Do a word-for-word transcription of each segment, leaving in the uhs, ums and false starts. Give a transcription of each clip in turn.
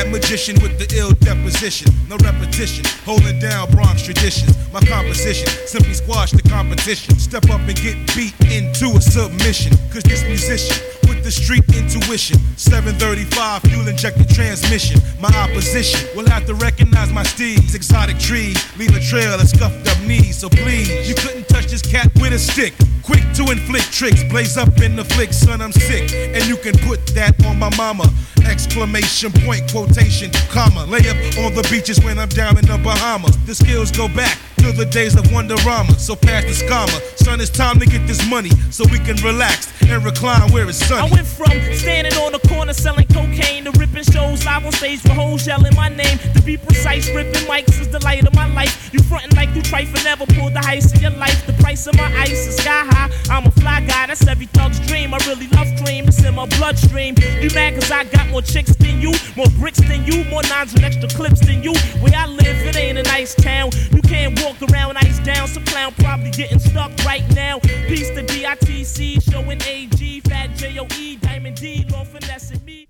magician with the ill deposition. No repetition, holding down Bronx traditions. My composition, simply squash the competition. Step up and get beat into a submission. Cause this musician with the street intuition. seven thirty-five, fuel injected transmission. My opposition will have to recognize my steeds. Exotic trees, leave a trail of scuffed up knees. So please, you couldn't touch this cat with a stick. Quick to inflict tricks, blaze up in the flick, son, I'm sick. And you can put that on my mama. Exclamation point, quotation, comma. Lay up on the beaches when I'm down in the Bahamas. The skills go back to the days of Wonderama. So pass the scammer, son, it's time to get this money so we can relax and recline where it's sunny. I went from standing on the corner selling cocaine to ripping shows live on stage with hoes yelling my name. To be precise, ripping mics is the light of my life. You frontin' like you trifle, never pulled the heist in your life. The price of my ice is sky high. I'm a fly guy, that's every thug's dream. I really love cream, it's in my bloodstream. You mad cause I got more chicks than you, more bricks than you, more nines and extra clips than you. Where I live, it ain't a nice town. You can't walk around ice down. Some clown probably getting stuck right now. Peace to D I T C, showing A G, Fat J O E, Diamond D, Lord finessing me.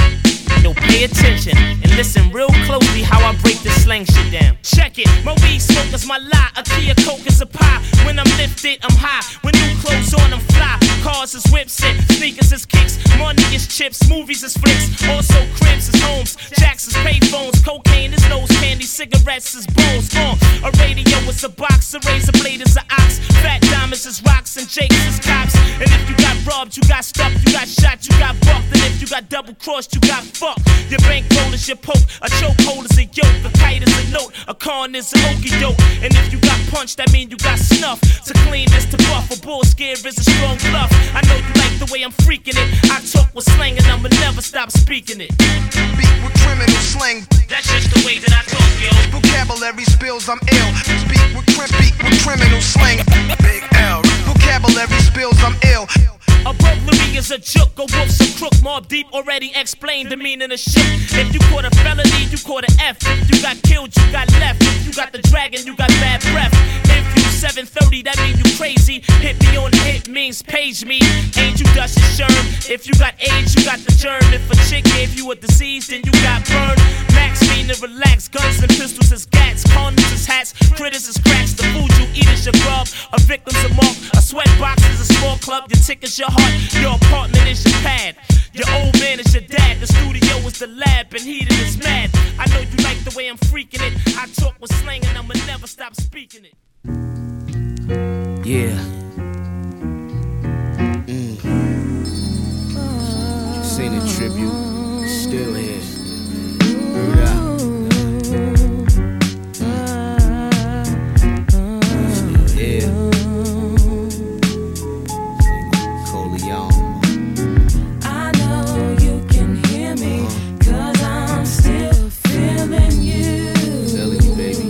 Yo, pay attention and listen real closely how I break this slang shit down. Check it, my weed smoke is my lie. A key of coke is a pie. When I'm lifted, I'm high. When new clothes on, I'm fly. Cars is whips and sneakers is kicks. Money is chips, movies is flicks. Also cribs is homes, jacks is payphones. Cocaine is nose candy, cigarettes is bones. Uh, a radio is a box, a razor blade is an ox. Fat diamonds is rocks and jakes is cops. And if you got robbed, you got stuffed, you got shot, you got bucked. And if you got double crossed, you got fucked. Your bankroll is your poke, a chokehold is a yoke, a kite is a note, a con is an okey doke. And if you got punched, that mean you got snuff. To clean this to buff, a bull scare is a strong bluff. I know you like the way I'm freaking it. I talk with slang and I'ma never stop speaking it. Speak with criminal slang. That's just the way that I talk, yo. Vocabulary spills, I'm ill. Speak with, crim- speak with criminal slang. Big L. Vocabulary spills, I'm ill. A burglary is a joke, a wolf's a crook. Mob Deep already explained the meaning of shit. If you caught a felony, you caught an F. If you got killed, you got left. If you got the dragon, you got bad breath. If you seven thirty, that mean you crazy. Hit me on the hit means page me. Ain't you dust your germ? If you got AIDS, you got the germ. If a chick gave you a disease, then you got burned. Max mean to relax. Guns and pistols is gats. Condoms is hats. Critters is cracks. The food you eat is your grub. A victim's a mark. A sweat box is a small club. Your ticket's your heart. Your apartment is your pad. Your old man is your dad. The studio is the lab. And heated is mad. I know you like the way I'm freaking it. I talk with slang and I'ma never stop speaking it. Yeah. Mm. Seen a tribute. Still here. Word out. Still here. I know you can hear me, cause I'm still feeling you. Feeling you, baby.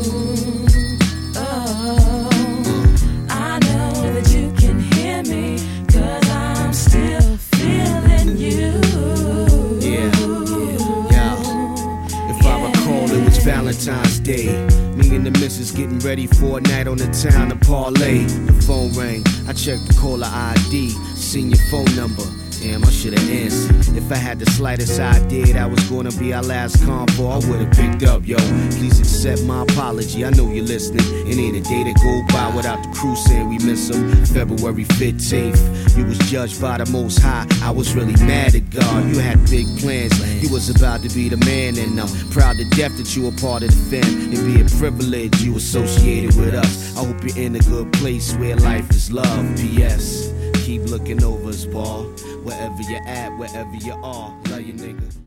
Oh, I know that you can hear me, cause I'm still feeling you. Yeah, yeah, yo. If I recall, it was Valentine's Day. Me and the missus getting ready for a night on the town to parlay. The phone rang, I checked the caller I D, seen your phone number. Damn, I should've answered. If I had the slightest idea that was gonna be our last convo, I would've picked up, yo. Please accept my apology, I know you're listening. It ain't a day to go by without the crew saying we miss them. February fifteenth, you was judged by the Most High. I was really mad at God, you had big plans. You was about to be the man, and I'm proud to death that you were part of the fam. It'd be a privilege you associated with us. I hope you're in a good place where life is love. P S Keep looking over us, ball. Wherever you're at, wherever you are, love you, nigga.